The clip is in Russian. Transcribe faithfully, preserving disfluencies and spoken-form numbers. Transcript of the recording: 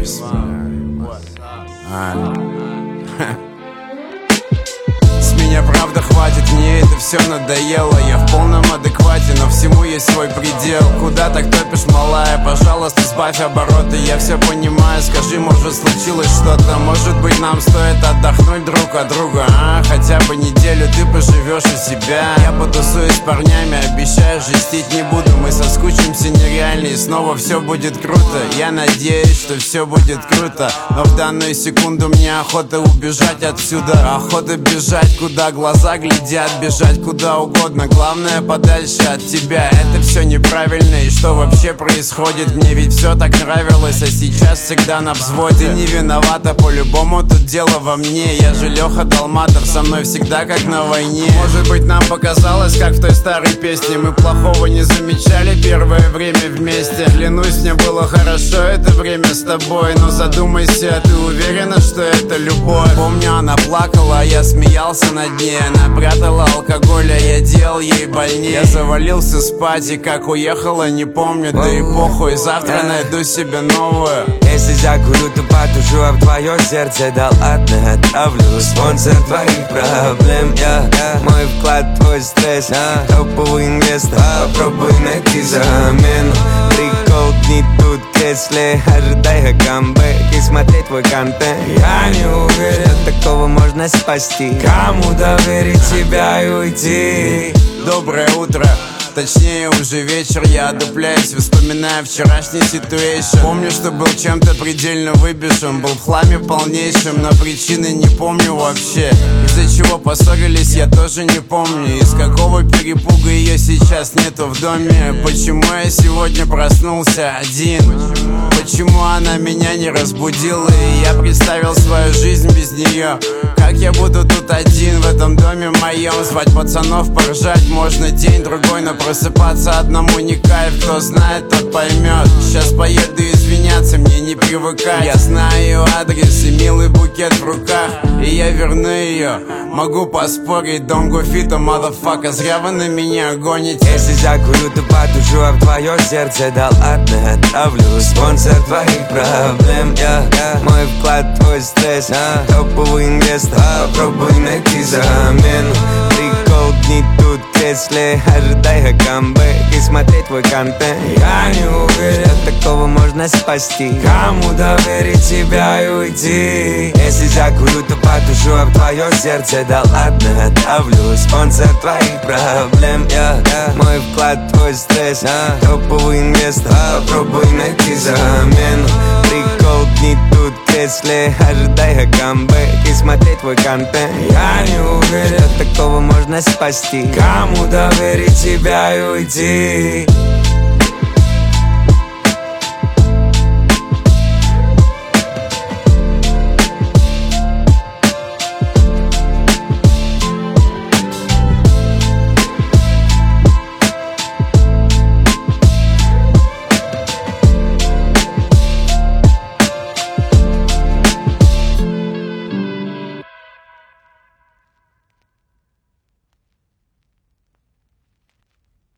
С меня правда хватит, мне это все надоело. Я в полном адеквате, но всему есть свой предел. Куда так топишь, малая? Пожалуйста, сбавь обороты. Я все понимаю, скажи, может случилось что-то. Может быть нам стоит отдохнуть друг от друга, а? Хотя бы неделю ты поживешь у себя. Я потусуюсь с парнями, обещаю, жестить не буду. Мы соскучимся нереально и снова все будет круто. Я надеюсь, что все будет круто, но в данную секунду мне охота убежать отсюда. Охота бежать, куда глаза глядят, бежать куда угодно, главное подальше от тебя. Это все неправильно, и что вообще происходит? Мне ведь все так нравилось, а сейчас всегда на взводе. Ты не виновата, по-любому тут дело во мне. Я же Леха Долматов, со мной всегда как на войне. Может быть нам показалось, как в той старой песне, мы плохого не замечали первое время вместе. Клянусь, мне было хорошо это время с тобой, но задумайся, ты уверена, что это любовь? Помню, она плакала, а я смеялся над ней. Она прятала алкоголь, а я делал ей больнее. Я завалился спать, и как уехала, не помню. Да и похуй, завтра найду себе новую. Если закурю, то потушу, а в твое сердце да ладно отправлю спонсор твоих проблем. Я, мой вклад, твой стресс, топовый инвестор. Попробуй найти замену. Прикол не тут, если ожидай камбэк и смотреть твой контент. Я не уверен, что такого можно спасти. Кому доверить себя и уйти? Доброе утро, точнее уже вечер. Я одупляюсь, вспоминая вчерашний ситуэйшн. Помню, что был чем-то предельно выбежен, был в хламе полнейшем, но причины не помню вообще. Из-за чего поссорились, я тоже не помню. Из какого перепуга ее сейчас нету в доме. Почему я сегодня проснулся один? Почему она меня не разбудила, и я представил свою жизнь без нее? Как я буду тут один в этом доме моем? Звать пацанов, поржать можно день-другой, но просыпаться одному не кайф. Кто знает, тот поймет. Сейчас поеду извиняться, мне не привыкать. Я знаю ее адрес и милый букет в руках, и я верну ее. Могу поспорить, don't go fit, a motherfucker. Зря вы на меня гоните. Если закурю, то потушу, а в твое сердце да ладно отправлю спонсор твоих проблем. Я, мой вклад, твой стресс, топовый инвестор. Попробуй найти замену. Прикол не тут, если ожидай камбэк и смотреть твой контент. Я не уверен, что такого можно спасти. Кому доверить себя и уйти? Если закурю, то потушу, а в твое сердце да ладно отправлю спонсор твоих проблем. Я, мой вклад, твой стресс, топовый инвестор. Попробуй найти замену. Прикол не тут, если ожидай камбэк и смотреть твой контент. Я не уверен, что такого можно спасти. Кому доверить себя и уйти?